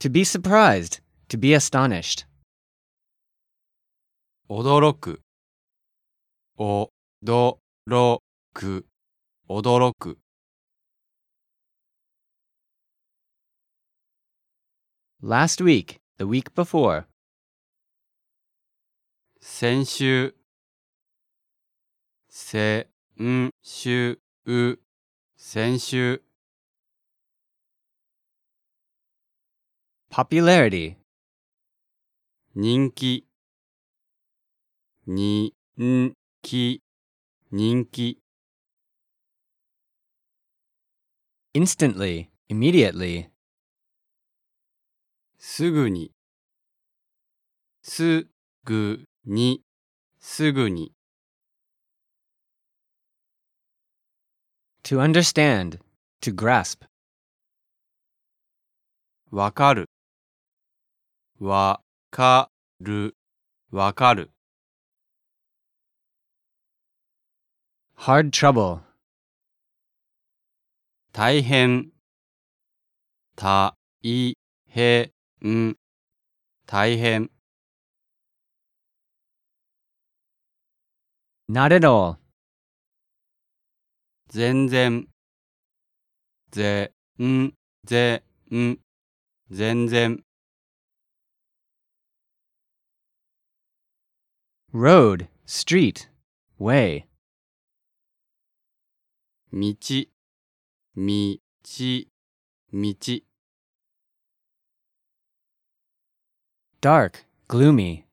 To be surprised, to be astonished. 驚く、おどろく、驚く。 Last week, the week before. 先週、先週、先週。 Popularity. 人気、人気、人気。 Instantly, immediately. すぐに、すぐに、すぐに。 To understand, to grasp. わかる、わかる、わかる。 Hard trouble. 大変、大変、大変。 Not at all. 全然、全然、全然。 Road, street, way. 道、道、道。 Dark, gloomy.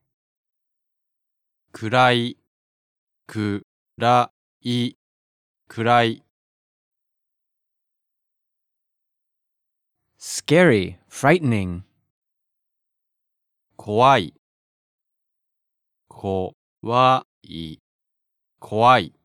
暗い、暗い、暗い。 Scary, frightening. 怖い、怖い、怖い。